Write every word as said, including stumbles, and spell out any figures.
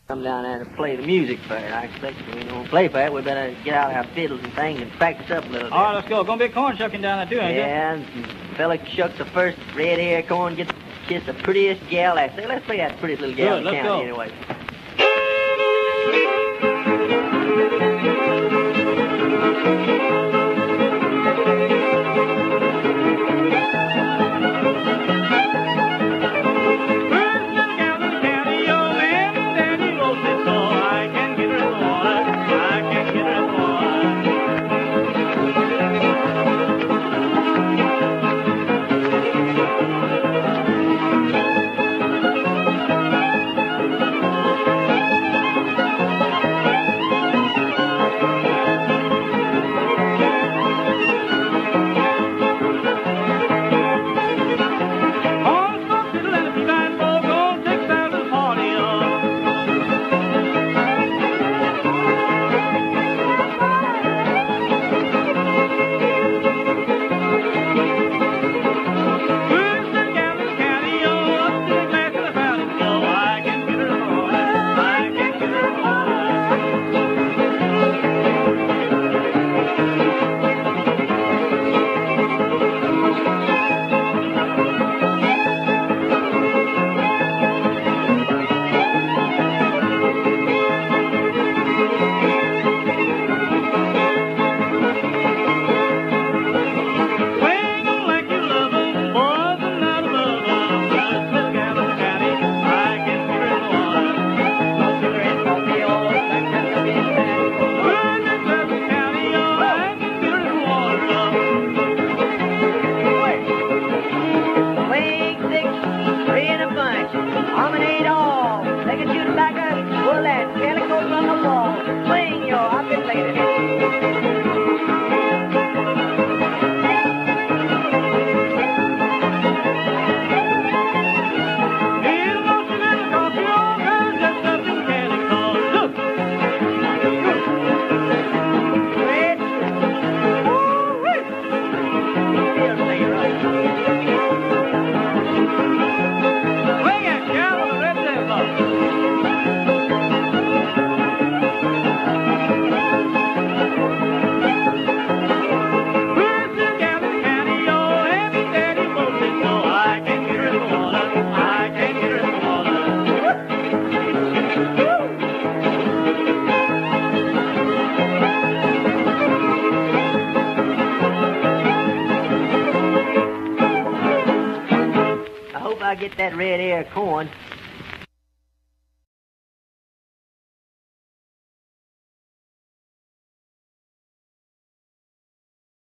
Come down there to play the music for it. I expect if we don't play for it, we better get out our fiddles and things and practice up a little bit. All right, let's go. Gonna be corn shucking down there, too, ain't yeah, it? Yeah, and fella shucks the first red hair corn, gets kiss the prettiest gal. I say, let's play that prettiest little gal Good, in the let's county go. anyway. I get that red ear corn,